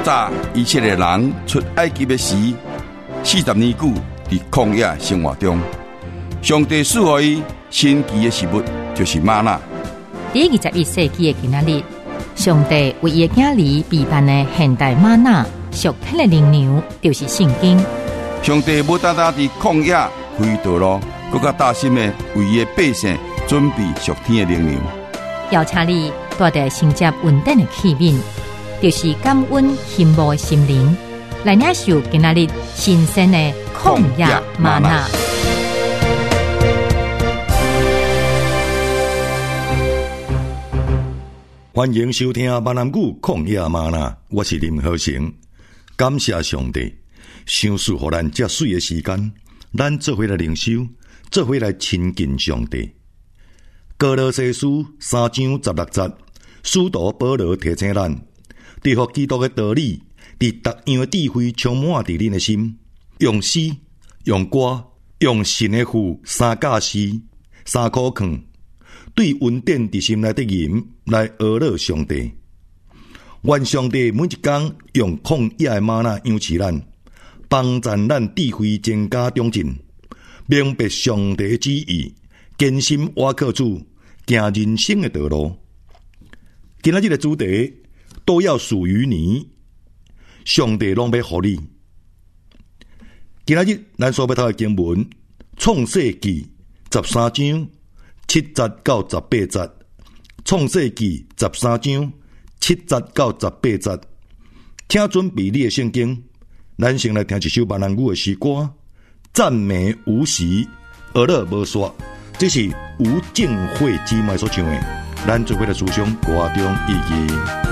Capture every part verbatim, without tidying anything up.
早以前的人出埃及的时，四十年久伫曠野生活中，上帝赐予伊神奇的食物，就是吗哪。 第二十一世纪的今仔日，上帝为伊的囝儿备办的现代吗哪属天的灵粮，就是圣经。 上帝无单单伫曠野开道路，更加大心的为伊的百姓准备属天的灵粮。 邀请你带着承接稳定的器皿，就是感恩羡慕的心灵，来领受今仔日新鲜的曠野嗎哪。 欢迎收听闽南語曠野嗎哪，我是林和成。感謝上帝，賞賜予咱這水的時間，咱做伙來靈修，做伙來親近上帝。歌羅西書三章十六節，使徒保羅提醒咱，挃服基督的道理，佇逐樣的智慧充滿佇恁的心，用詩、用歌、用神的父三架詩、三苦勸，對穩定佇心內的人來訛樂上帝。願上帝每一天用曠野的嗎哪養飼咱，幫助咱智慧增加長進，明白上帝的旨意，堅心倚靠主，行人生的道路。今仔日的主題都要屬於你，上帝攏要予你。今仔日咱所要讀的經文，創世記十三章七節到十八節，創世記十三章七節到十八節。請準備你的聖經，咱先來聽一首閩南語的詩歌，讚美無時，訛樂無煞。這是吳敬慧姊妹所唱的，咱做伙來思想歌中意義。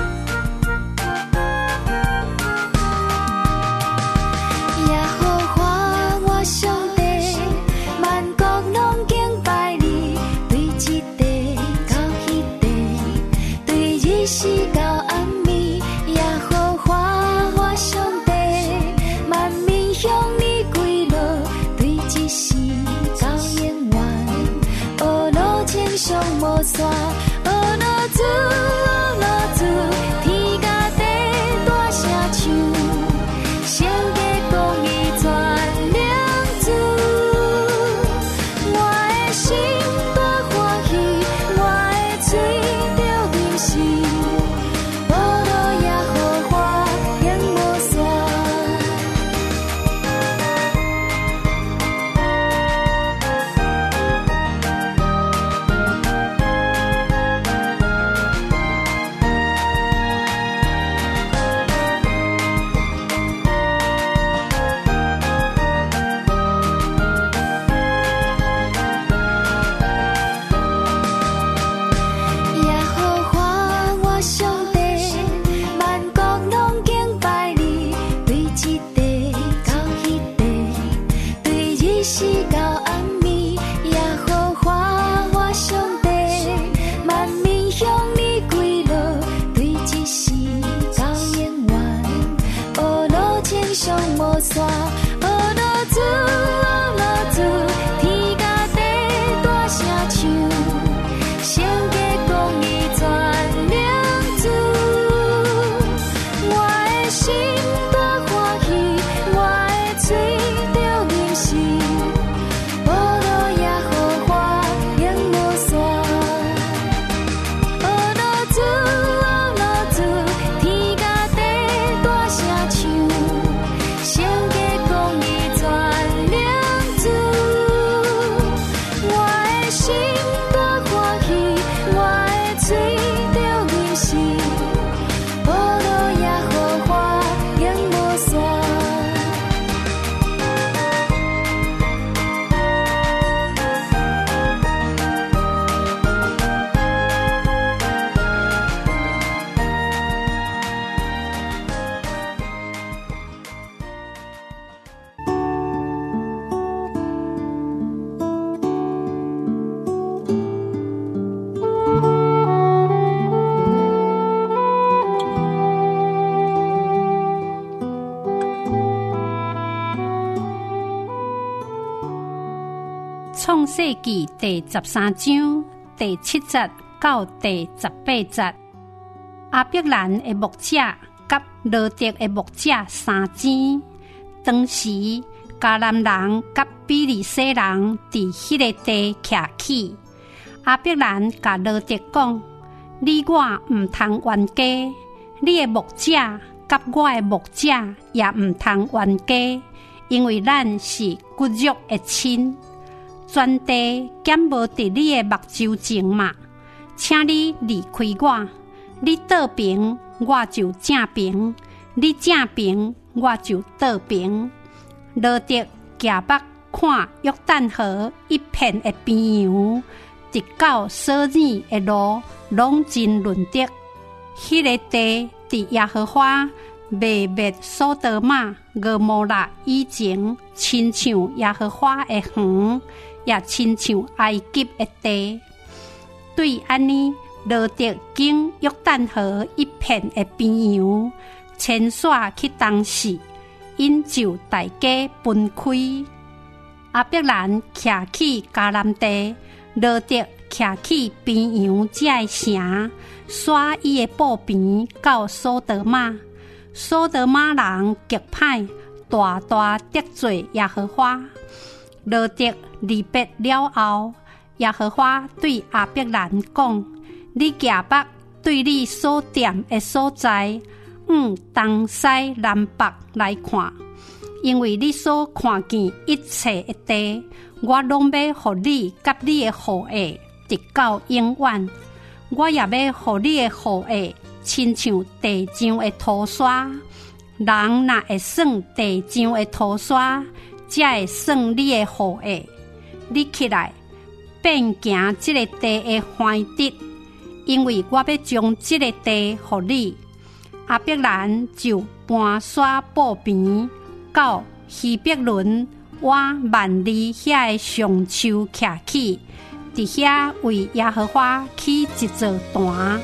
創世記第十三章第七節到第十八節，亞伯蘭的牧者甲罗得的牧者三钱。当时迦南人甲比利洗人伫迄个地徛起，亞伯蘭甲羅得講：你我毋通冤家，你的牧者甲我的牧者也毋通冤家，因為咱是骨肉的親。全地減無佇你的目睭前嘛，請你離開我，你倒平我就正平，你正平我就倒平。羅得夾目看約旦河一片的邊洋，直到所爾的路攏真潤德。迄、那個地佇耶和華未滅所多瑪、蛾摩拉以前，親像耶和華的園，也親像埃及的地。對安尼，羅得經約旦河一片的邊洋，遷徙去東勢。因就大家分開，亞伯蘭徛起迦南地，羅得徛起邊洋這個城，刷伊的布邊到所多瑪。所多瑪人極歹，大大得罪耶和華。羅得離別了後，耶和華對亞伯蘭講：你夾目對你所踮的所在，往東西南北來看，因為你所看見一切的地，我攏要予你甲你的後裔直到永遠。我也要予你的後裔親像地上的土沙。人若會算地上的土沙，才會算你的後裔。你起來，變行這個地的環地，因為我要將這個地予你。亞伯蘭就搬刷布邊到希伯倫往萬里遐的上丘徛起，佇遐為耶和華起一座壇。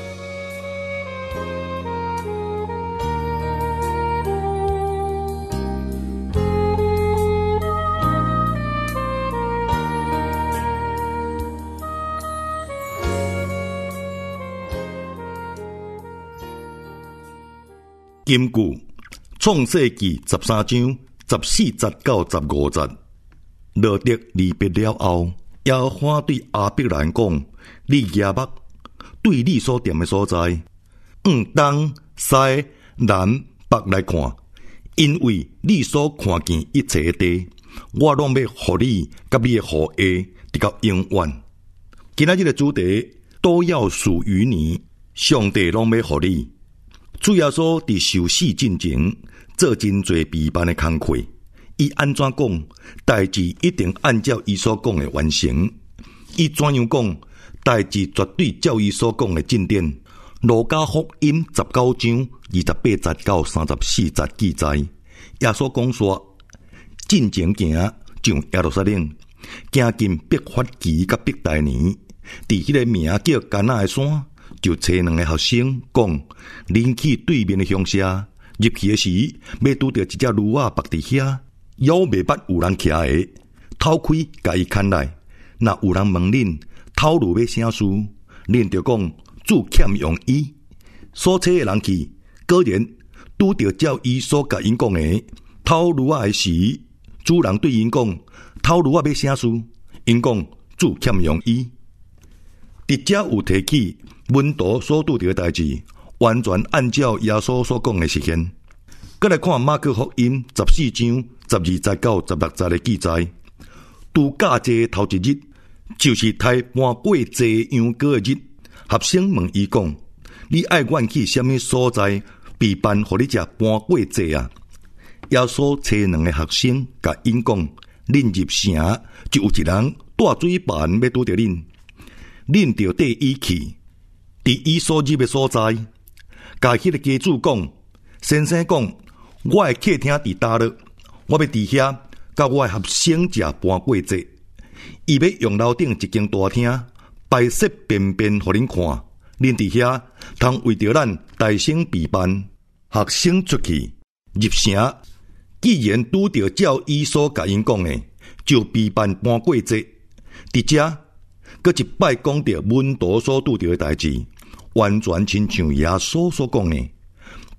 根據創世記十三章十四節到十五節，羅得離別了後，耶和華對亞伯蘭講：你夾目對你所踮的所在，往東西南北來看，因為你所看見一切的地，我攏要予你甲你的後裔直到永遠。今仔日的主題都要屬於你，上帝攏要予你。主耶穌佇受死進前做真濟備辦的工課，伊安怎講？代志一定按照伊所講的完成。伊怎樣講？代志絕對照伊所講的進展。路加福音十九章二十八節到三十四節記載，耶穌講說：進前行上耶路撒冷，行進伯法其甲伯大尼，佇迄個名叫迦拿的山。就找兩個學生講，恁去對面的鄉舍，入去的時，要拄到一隻驢仔伏佇遐，腰袂捌有人徛的，偷開甲伊牽來。若有人問恁偷驢要啥事，恁就講主欠用伊。所找的人去，果然拄到照伊所甲因講的偷驢仔的時，主人對因講偷驢仔要啥事，因講主欠用伊。佇遮有提起門徒所拄到的代志，完全按照耶穌所講的實現。再來看馬可福音十四章十二節到十六節的記載，度假節頭一日，就是抬搬過祭羊羔的日。學生問伊講：你愛阮去什麼所在備辦，互你食搬過祭啊？耶穌找兩個學生，甲因講：恁入城，就有一人帶水盤要拄到恁。恁就缀伊去，佇伊所入的所在，甲迄個家主講：先生講，我的客廳佇叨落，我要佇遐，甲我的學生食搬過節。伊要用樓頂一間大廳，擺設便便互恁看，恁佇遐通為着咱大聲備辦。學生出去入城，既然拄着照伊所甲因講的，就備辦搬過節。佇遮。閣一擺講到門徒所拄到的代志，完全親像耶穌所講的，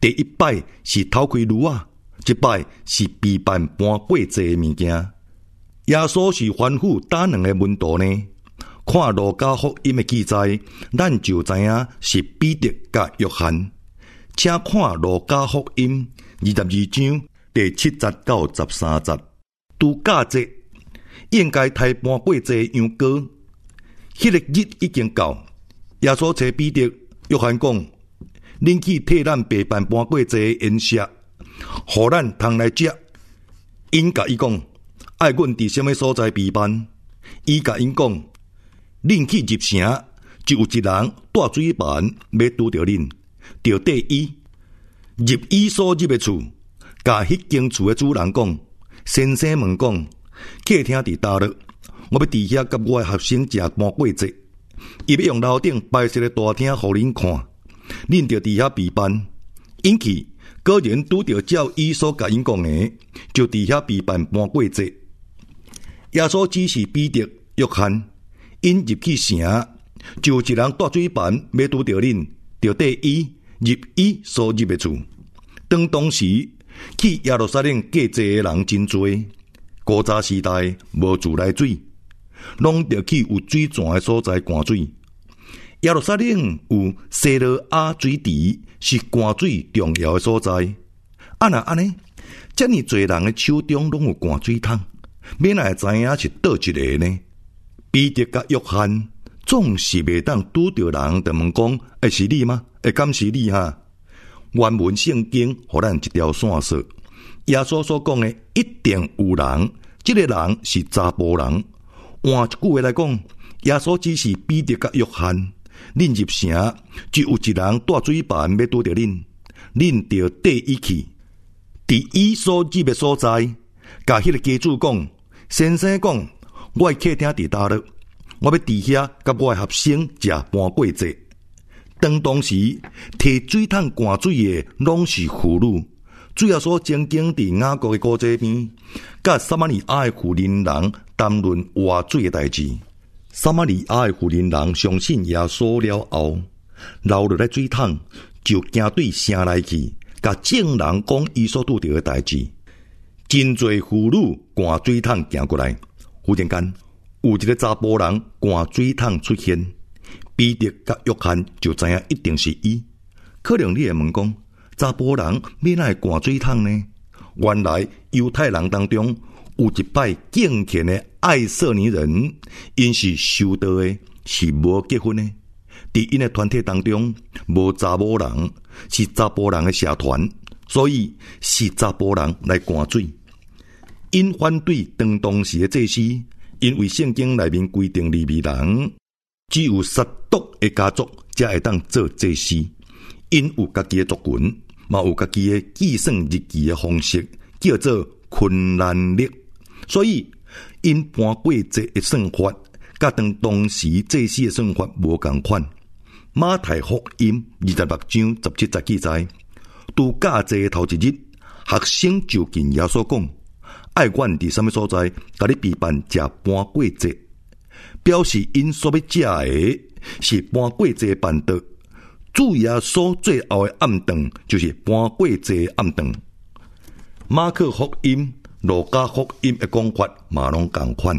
第一摆是偷开炉啊，一摆是备办搬过节的物件。耶稣是吩咐打两个门徒呢？看路加福音的记载，咱就知影是彼得甲约翰。请看路加福音二十二章第七节到十三节。度假节应该抬搬过节羊羔，迄个日已经到。耶稣找彼得、约翰讲：恁去替咱备办搬过节的宴席，互咱通来食。因甲伊讲：爱阮伫什么所在备办？伊甲因讲：恁去入城，就有一人带水盘要拄着恁，就缀伊入伊所入的厝，甲迄间厝的主人讲：先生问讲，客厅伫倒落？我要伫遐甲我的学生食搬过节，伊要用楼顶摆设的大厅互恁看，恁就伫遐备办。因去果然拄着照伊所甲因讲的，就伫遐备办搬过节。耶稣指示彼得、约翰，因入去城，就有一人带水盘要拄着恁，就缀伊入伊所入的厝。当当时去耶路撒冷过节的人真多，古早时代无自来水，拢着去有水泉的所在灌水。耶路撒冷有西罗亚水池，是灌水重要的所在。啊那安尼，遮尔侪人的手中拢有灌水桶，免来知影是倒一个呢？彼得甲约翰总是袂当拄着人，就问讲：会是你吗？会敢是你哈？原文圣经互咱一条线索，耶稣所讲的一定有人，这个人是查甫人。换一句话来讲，耶稣只是彼得甲约翰，恁入城就有一人带水盘要拄着恁，恁就缀伊去，伫伊所入的所在，甲迄个家主讲：先生讲，我的客厅伫倒落？我要伫遐甲我的学生食搬过节。当当时摕水桶灌水的拢是妇女，主要所曾经伫雅各的古街边，甲撒玛利亚的妇人人谈论活水的代志。撒玛利亚的妇人人相信耶稣了后，留落来水桶，就行对城内去，甲众人讲伊所拄着的代志。真侪妇女灌水桶行过来，忽然间有一个查甫人灌水桶出现。彼得甲约翰就知影一定是伊。可能你会问讲，查甫人要哪会灌水桶呢？原来犹太人当中有一派敬虔的爱色尼人，因是修道的，是无结婚的。伫因的团体当中无查某人，是查甫人的社团，所以是查甫人来灌水。因反对当当时的祭司，因为圣经内面规定利未人只有撒督的家族才会当做祭司，因有家己的族群，嘛有家己的计算日期的方式，叫做困难历。所以因搬过节的算法，甲当当时祭司的算法无共款。马太福音二十六章十七节记载，度假节头一日，学生就近耶稣讲：爱阮伫什么所在，甲你备办食搬过节。表示因所要食的是搬过节办道，主耶稣最后的暗顿就是搬过节暗顿。马可福音、路加福音的讲法嘛拢同款。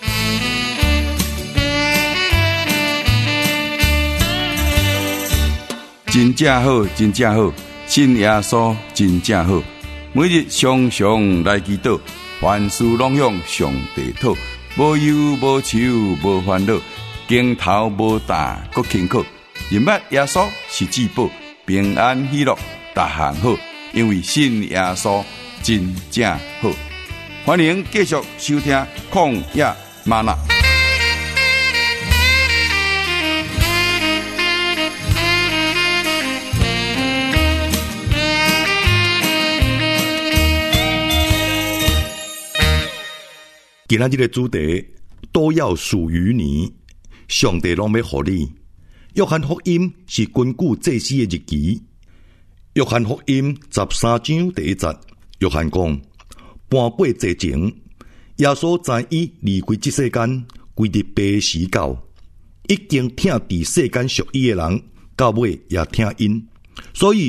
真正好，真正好，信耶稣真正好。每日常常来祈祷，凡事拢向上帝讨。无忧无愁无烦恼，镜头无大搁轻巧。认捌耶稣是至宝，平安喜乐逐项好，因为信耶稣真正好。欢迎继续收听曠野吗哪。 今仔日的主题都要属于你，上帝拢要互你。约翰福音是根据祭司的日期。约翰福音十三章第一节，约翰讲：搬过节前，耶稣知伊离开这世间，规日白时到，已经听伫世间属伊的人，到尾也听因，所以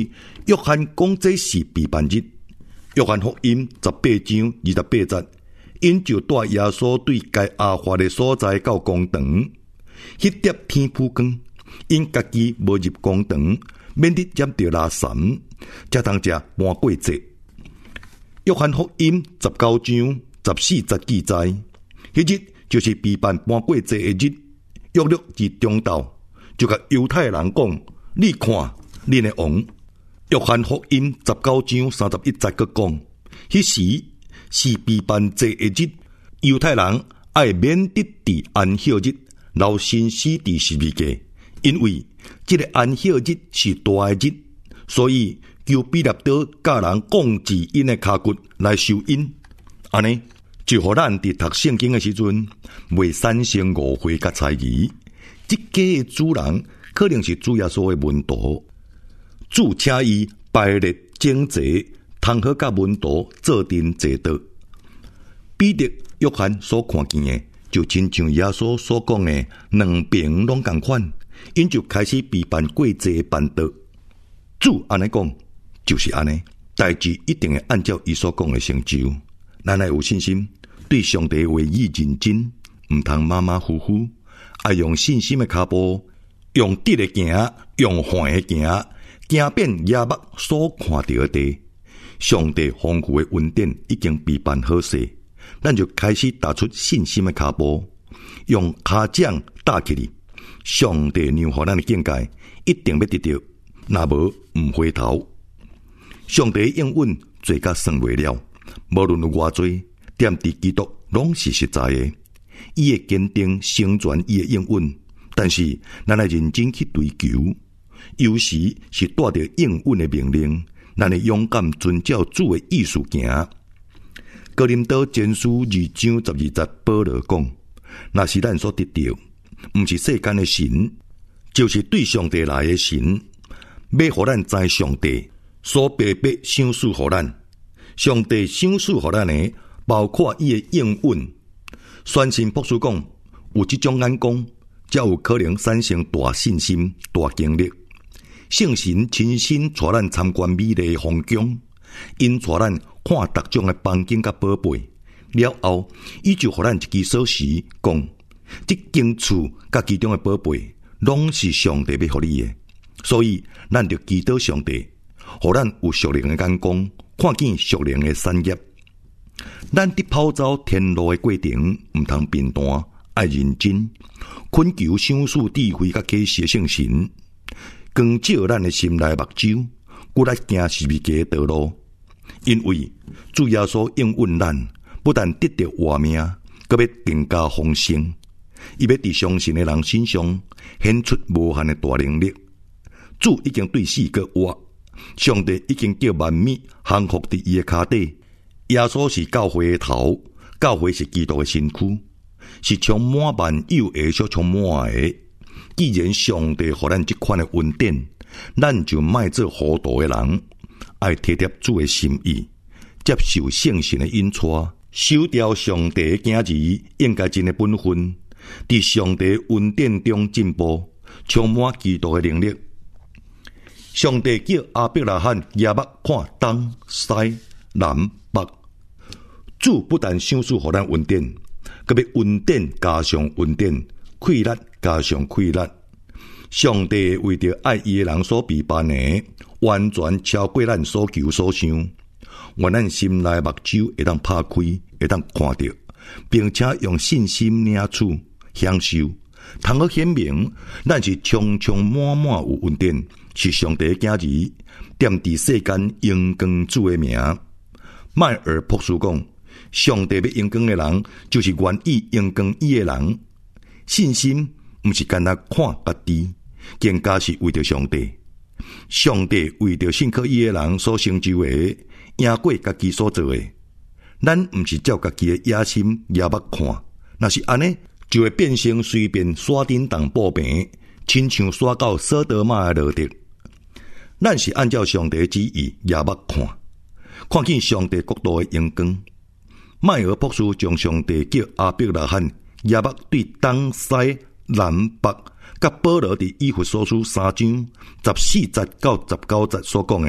约翰讲这是避难日。约翰福音十八章二十八节，因就带耶稣对该亚华的所在到公堂，迄碟天父光，因家己无入公堂，免得染着拉神，才通食半过节。约翰福音十九章十四节记载，迄日就是避难半过节的日，约略至中昼，就甲犹太人讲：你看，恁的王。约翰福音十九章三十一节佮讲，迄时是避难节的日，犹太人爱免得伫安息日留心死伫十字架，因为这个安息日是大的日，所以求彼拉多教人降至因的骹骨来受因。安尼就互咱伫读圣经的时阵，未产生误会甲猜疑。这家的主人可能是主耶稣的门徒。主请伊排列整齐，通好甲门徒做阵坐道。彼得、约翰所看见的，就亲像耶稣所讲的，两边拢同款，因就开始避办过节办道。主安尼讲，就是安尼，代志一定会按照伊所讲的成就。咱要有信心，对上帝话语认真，唔通马马虎虎，爱用信心的脚步，用直的行，用缓的行。行遍野目所看到的地，上帝丰富的恩典已经备办好势，咱就开始踏出信心的脚步，用脚掌搭起嚟。上帝让予咱的境界一定要得到，若无唔回头。上帝应允做甲算袂了，无论有偌多，踮伫基督拢是实在的。伊会坚定成全伊的应允，但是咱来认真去追求。有时是带着应允的命令，咱会勇敢遵照主的意思行。哥林多前书二章十二节，保罗讲：若是咱所得到，毋是世间的神，就是对上帝来的神，要互咱知上帝所白白赏赐互咱。上帝赏赐互咱的，包括伊的应允。宣信博士讲，有这种眼光，才有可能产生大信心、大经历。圣神亲身带咱参观美丽的风景，因带咱看各种的风景甲宝贝。了后，伊就互咱一支锁匙，讲：这间厝甲其中的宝贝，拢是上帝要互你的。所以，咱就祈祷上帝，互咱有属灵的眼光，看见属灵的产业。咱伫跑走天路的过程，毋通变单，爱认真，恳求赏赐智慧甲启示的圣神。光照咱的心内目睭，故来行十字架的道路。因为主耶稣应允咱，不但得到活命，阁要更加丰盛。伊要伫相信的人身上显出无限的大能力。主已经对死过活，上帝已经叫万物降服伫伊的脚底。耶稣是教会的头，教会是基督的身躯，是充满万有的所充满的。既然上帝予咱这款的恩典，咱就莫做糊涂的人，爱体贴主的心意，接受圣神的引带，守调上帝的旨意，应该尽的本分，伫上帝恩典中进步，充满基督的能力。上帝叫亚伯拉罕夜目看东西南北，主不但赏赐予咱恩典，阁要恩典加上恩典。溃力加上溃力，上帝为着爱伊的人所备办的，完全超过咱所求所想。愿咱心内目睭会当拍开，会当看到，并且用信心领取享受，通好显明，咱是充充满满有恩典，是上帝的子儿，踮伫世间荣光主的名。迈尔博士讲，上帝要荣光的人，就是愿意荣光伊的人。信心不是单单看家己，更加是为着上帝。上帝为着信靠伊的人所成就的，赢过家己所做的。咱不是照家己的野心野目看，若是安尼，就会变成随便耍叮当报平，亲像耍到索多玛的落地。咱是按照上帝的旨意野目看，看见上帝国度的荣光。迈尔博士将上帝叫亚伯拉罕。亚伯对东西南北，甲保罗伫以弗所书三章十四节到十九节所讲的，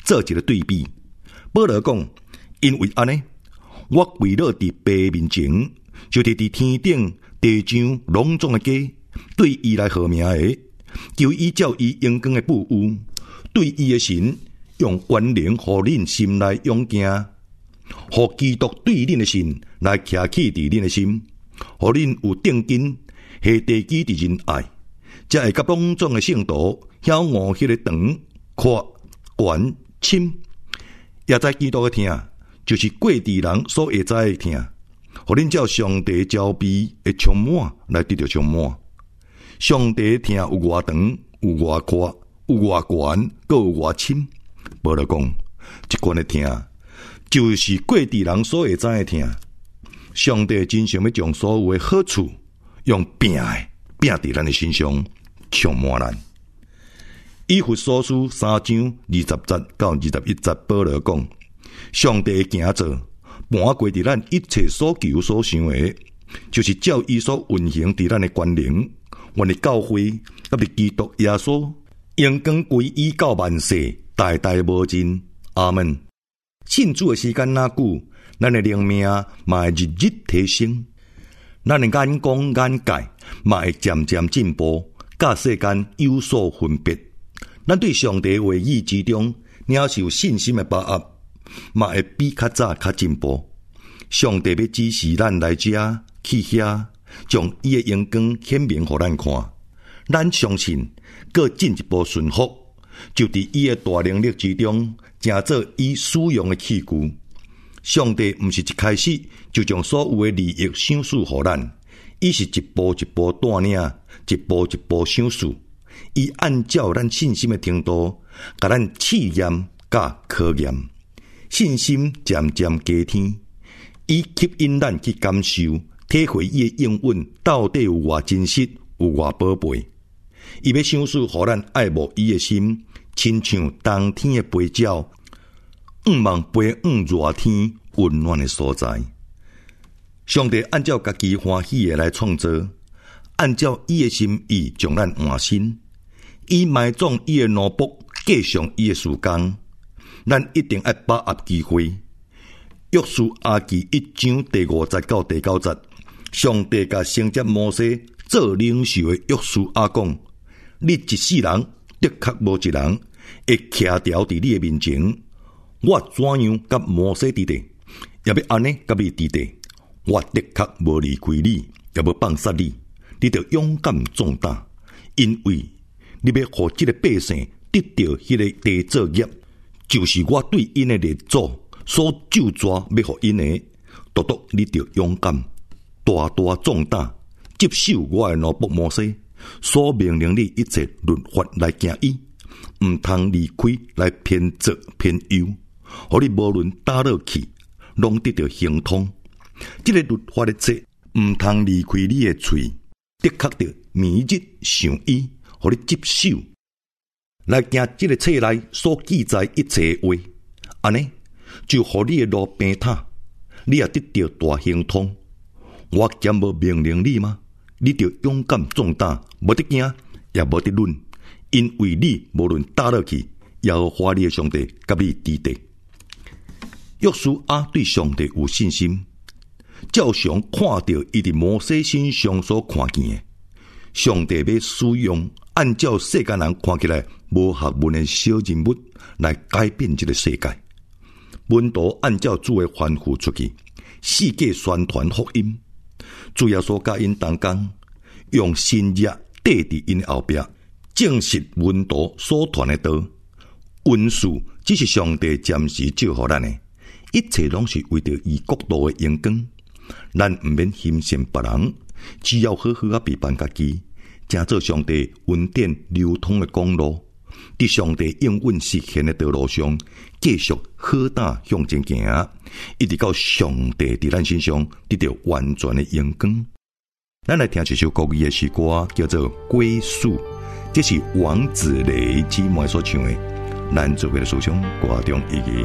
做一个对比。保罗讲，因为安尼，我为了伫爸面前，就伫伫天顶地上隆重的家，对伊来号名的，求伊照伊荣光的布有，对伊的神用权能，互恁心内勇敬，互基督对恁的神来徛起伫恁的心，互恁有定根，下地基伫仁爱，才会甲当中的圣徒晓悟迄个长、阔、悬、深，也知基督的听，就是过地人所会知的听，互恁照上帝招庇的充满来得到充满。上帝的听有偌长，有偌阔，有偌悬，阁有偌深。保罗讲，即款的听，就是过地人所会知的听。上帝真想要将所有的好处，用拼的拼伫咱的身上，充满咱。以弗所书三章二十节到二十一节，保罗讲，上帝的行做，盘过伫咱一切所求所想的，就是照伊所运行伫咱的权能，阮的教会甲伫基督耶稣，荣光归伊到万世，代代无尽。阿门。信主的时间哪久，咱的灵命嘛会日日提升，咱的眼光眼界嘛会渐渐进步，甲世间有所分别。咱对上帝话语之中领受信心的把握，嘛会比较早较进步。上帝要指示咱来遮去遐，将伊的荣光显明互咱看。咱相信，搁进一步顺服，就伫伊的大能力之中，成做伊使用的器具。上帝毋是一开始就将所有的利益赏赐互咱，伊是一步一步带领，一步一步赏赐。伊按照咱信心的程度，甲咱试验甲考验，信心渐渐加添。伊吸引咱去感受、体会伊的应允到底有偌真实，有偌宝贝。伊要赏赐互咱爱慕伊的心，亲像冬天的飞鸟，仰望飞往热天温暖的所在。上帝按照家己欢喜的来创造，按照伊的心意将咱换新。伊埋葬伊的奴仆，继续伊的事工，咱一定要把握机会。约书亚记一章第五节到第九节，上帝甲承接摩西做领袖的约书亚讲：你一世人的确无一人会徛条伫你的面前。我怎样甲摩西伫地，也要安尼甲你伫地。我的确无离开你，也无放杀你。你着勇敢壮大，因为你要互这个百姓得到迄个地作业，就是我对因的列祖所咒詛要互因的。独独你着勇敢，大大壮大，接受我的奴仆摩西所命令你一切律法来行伊，毋通离开来偏左偏右，互你无论倒落去，拢得到行通。这个律法的册毋通离开你的喙，的确着每日想伊，互你接受，来行这个册内所记载一切话，安尼就互你的路平坦，你也得到大行通。我兼无命令你吗？你就勇敢壮大，无得惊，也无得论，因为你无论倒落去，耶和华你的上帝甲你伫地。约书亚对上帝有信心，照常看到伊伫摩西身上所看见的。上帝要使用按照世间人看起来无学问的小人物来改变这个世界。门徒按照主的吩咐出去，世界宣传福音。主耶稣甲因同工，用新约缀伫因后壁，证实门徒所传的道。文书只是上帝暂时照予咱的，一切拢是为着伊国度的荣光。咱毋免欣羡别人，只要好好啊陪伴家己，正做上帝恩典流通的公路，伫上帝应允实现的道路上，继续好胆向前行，一直到上帝伫咱身上得到完全的荣光。咱来听一首国语的诗歌，叫做《归属》，这是王子雷姊妹所唱的，咱做为了思想歌中意义。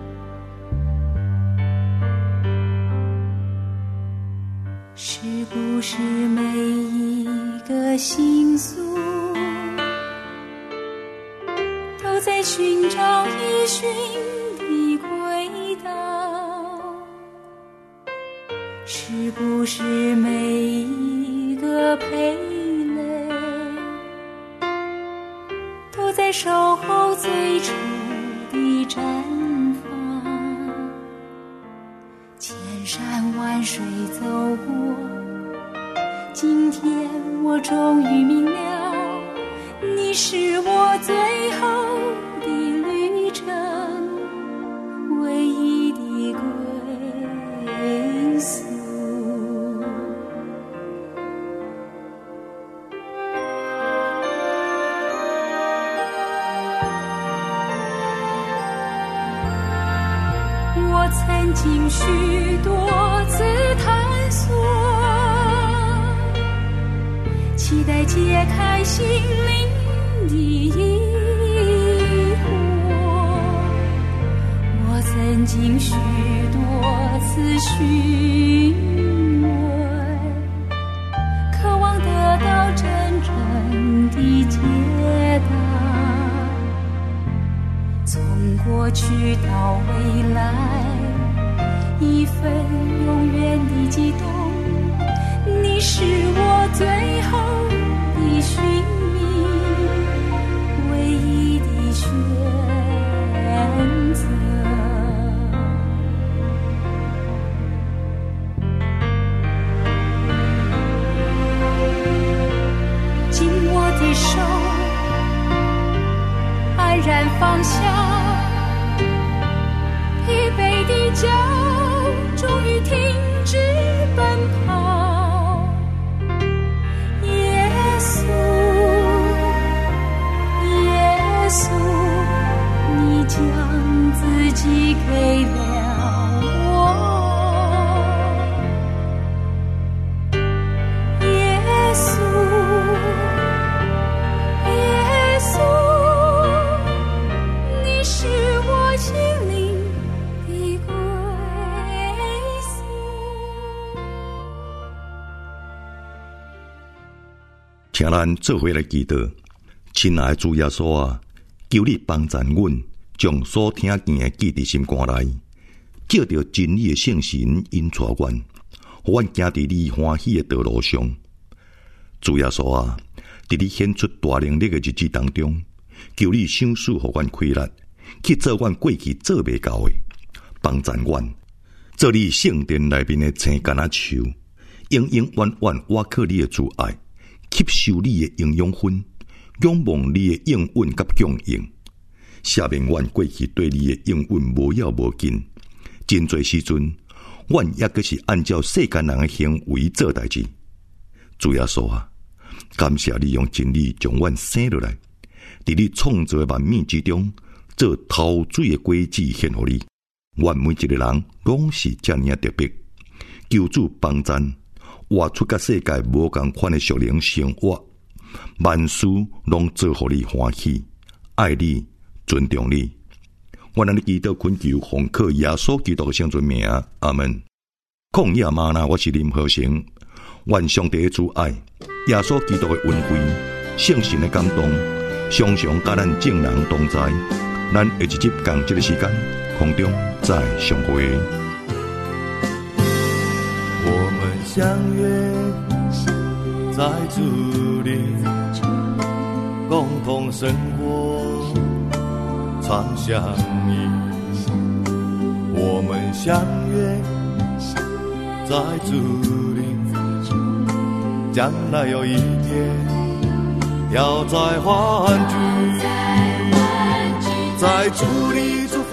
是不是每一个心诉都在寻寻找依循的轨道，是不是每一个蓓蕾都在守候最初的绽放？千山万水走过，今天我终于明了，你是我最后的旅程，唯一的归宿。我曾经许多次探索，期待解开心灵的疑惑。我曾经许多次询问，渴望得到真正的解答。从过去到未来，一份永远的悸动，你是我最后的寻觅，唯一的选择。紧握的手，安然放下，疲惫的脚终于停止奔跑。耶稣，耶稣，你将自己给了我。耶稣，耶稣，你是我心灵的归宿。 请咱做伙来祈祷。亲爱的主耶稣啊，求你帮助阮，将所听见的记伫心肝内，借着真理的圣神引带阮，互阮行伫你欢喜的道路上。主耶稣啊，伫你显出大能力的日子当中，求你赏赐互阮开力，去做阮过去做袂到的，帮助阮做你圣殿内面的青橄榄树，永永远远倚靠你的主爱，吸收你的营养分，仰望你的应允甲供应，赦免阮过去对你的应允无要无紧。真侪时阵，阮也阁是按照世间人的行为做代志。主耶稣啊，感谢你用真理将阮生落来，伫你创造的万物之中，做头水的果子献互你。阮每一个人拢是遮尔特别，求主帮助，活出甲世界无共款的属灵生活，万事拢做互你欢喜，爱你，尊重你。我让你祈祷恳求，奉靠耶稣基督的圣尊名，阿门。曠野吗哪，我是林和成。愿上帝的主爱，耶稣基督的恩惠，圣神的感动，常常甲咱众人同在。咱下一集共这个时间，空中再相会。 我们相约在主里，共同生活，常相依。我们相约在主里，将来有一天要再欢聚，在主里祝福